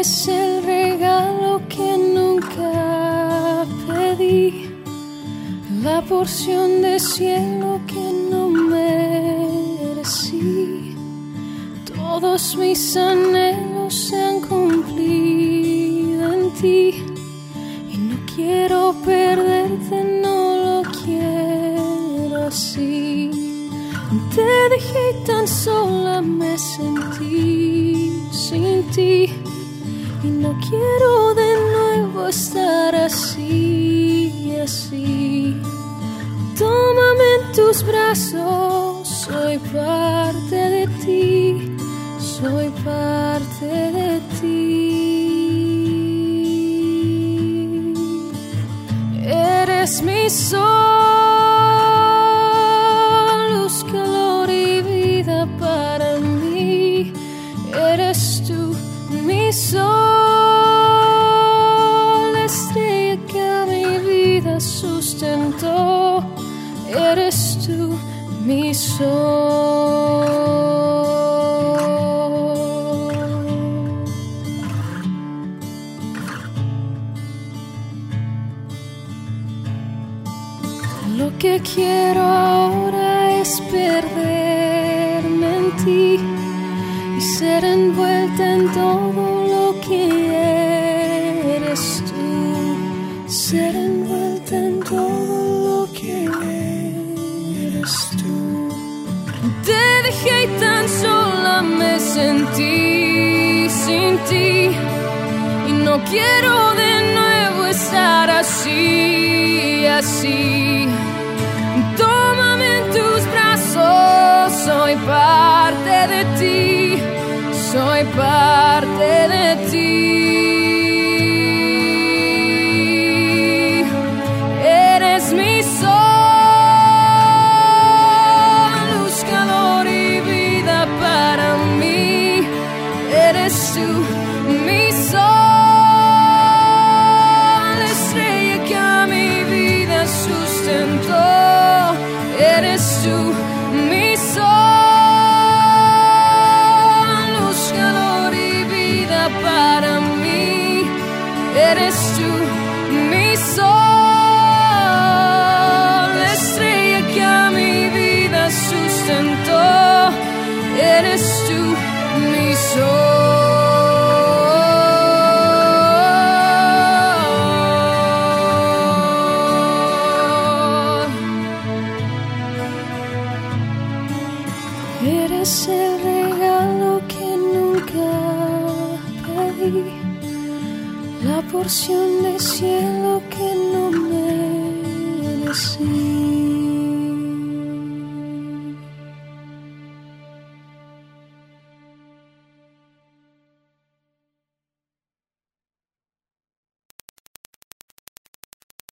Eres el regalo que nunca pedí, la porción de cielo que no merecí. Todos mis anhelos se han cumplido en ti, y no quiero perderte, no lo quiero así. Te dejé y tan sola me sentí sin ti, y no quiero de nuevo estar así, así. Tómame en tus brazos, soy parte de ti, soy parte de ti. Eres mi sol, luz, calor y vida para mí. Eres tú mi sol, estrella que a mi vida sustentó. Eres tú mi sol. Lo que quiero ahora es perderme en ti y ser envuelta en todo lo que eres tú, ser envuelta en todo lo que eres tú. Te dejé y tan sola me sentí sin ti, y no quiero de nuevo estar así, así. Tómame en tus brazos, soy parte de ti, soy parte de ti. Eres mi sol, luz, calor y vida para mí. Eres tú mi sol, estrella que a mi vida sustentó. Eres tú mi sol, luz, calor y vida para mí. Eres tú mi sol, estrella que a mi vida sustentó. Eres tú mi sol. Eres el regalo que nunca pedí, la porción de cielo que no merecí.